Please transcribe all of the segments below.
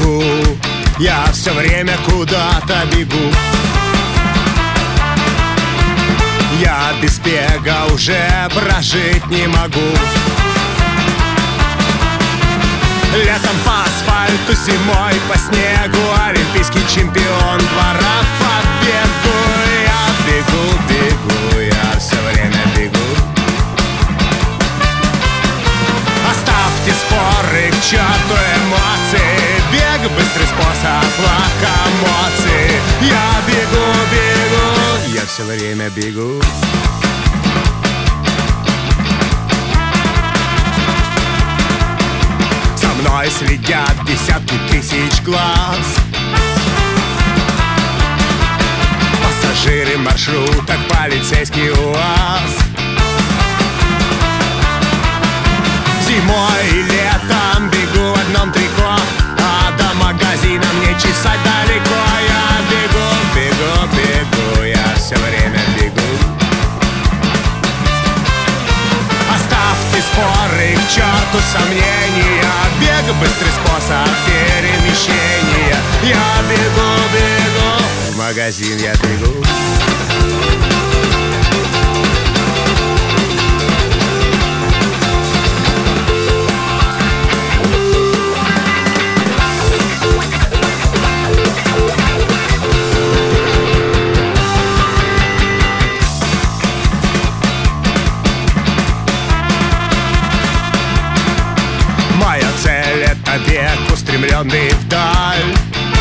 бегу, я все время куда-то бегу. Я без бега уже прожить не могу. Летом по асфальту, зимой по снегу, олимпийский чемпион двора по бегу. Я бегу, бегу, я все время бегу. Оставьте споры, к черту эмоции, бег — быстрый способ локомоции. Я бегу, бегу, я все время бегу. За мной следят десятки тысяч глаз. Пассажиры маршруток, полицейский УАЗ. Зимой и летом бегу в одном трико, а до магазина мне чесать далеко. Я бегу, бегу, бегу, я все время бегу. Оставьте споры, к черту сомнения, бег — быстрый способ перемещения. Я бегу, бегу, в магазин я бегу. Моя цель — это бег, устремленный вдаль.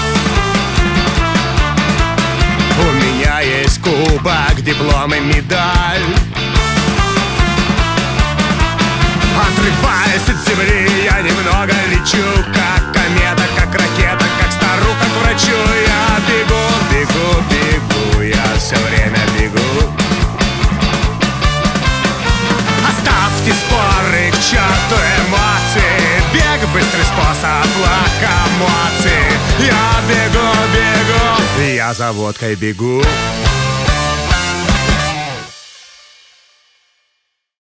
У меня есть кубок, диплом и медаль. Отрываясь от земли, я немного лечу, как комета, как ракета, как старуха к врачу. Я бегу, бегу, бегу, я все время бегу. Оставьте споры, к черту эмоции, бег — быстрый способ локомоции. Я бегу, бегу, я за водкой бегу.